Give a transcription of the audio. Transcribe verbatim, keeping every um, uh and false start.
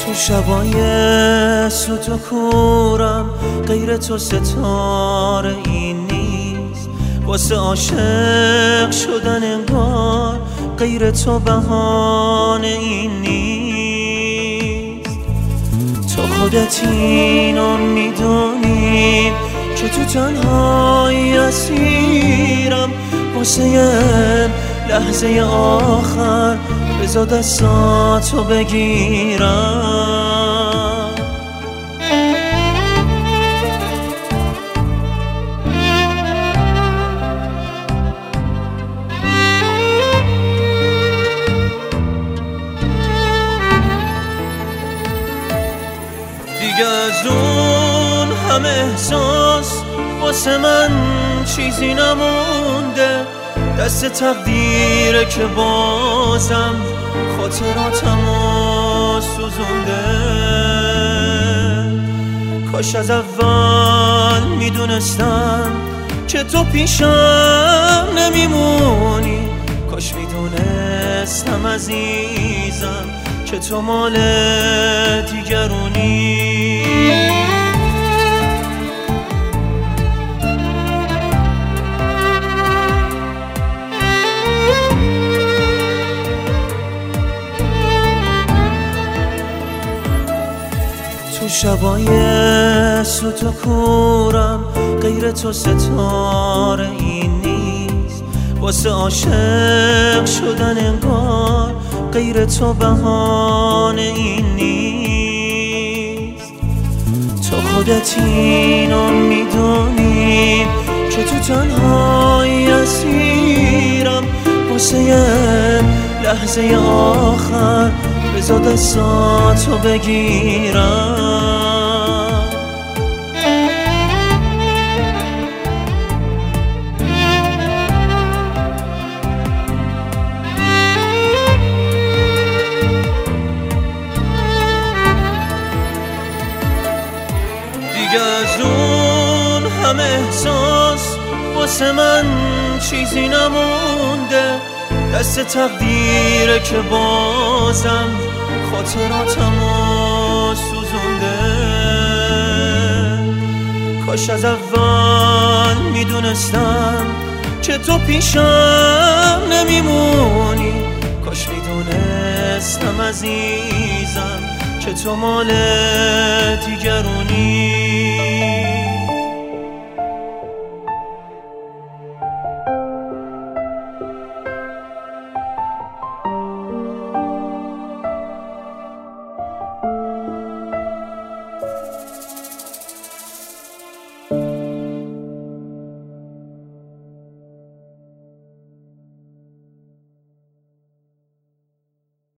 تو شبای سوت و کورم غیر تو ستاره این نیست، واسه عاشق شدن انگار غیر تو بهانه این نیست. تو خودت اینو میدونی که تو تنهایی اسیرم، واسه یه لحظه آخر بذار دستاتو بگیرم. دیگه از اون همه احساس واسه من چیزی نمونده، دست تقدیره که بازم خاطراتمو سوزونده. کاش از اول میدونستم که تو پیشم نمیمونی، کاش میدونستم عزیزم که تو مال دیگرونی. تو شبای سوت و کورم غیر تو ستاره این نیست، واسه عاشق شدن انگار غیر تو بهانه این نیست. تو خودت اینو میدونی که تو تنهایی اسیرم، واسه یه لحظه آخر بذار دستاتو بگیرم. دیگه از اون همه احساس واسه من چیزی نمونده، دست تقدیره که بازم خاطراتمو سوزونده. کاش از اول میدونستم که تو پیشم نمیمونی، کاش میدونستم عزیزم که تو مال دیگرونی.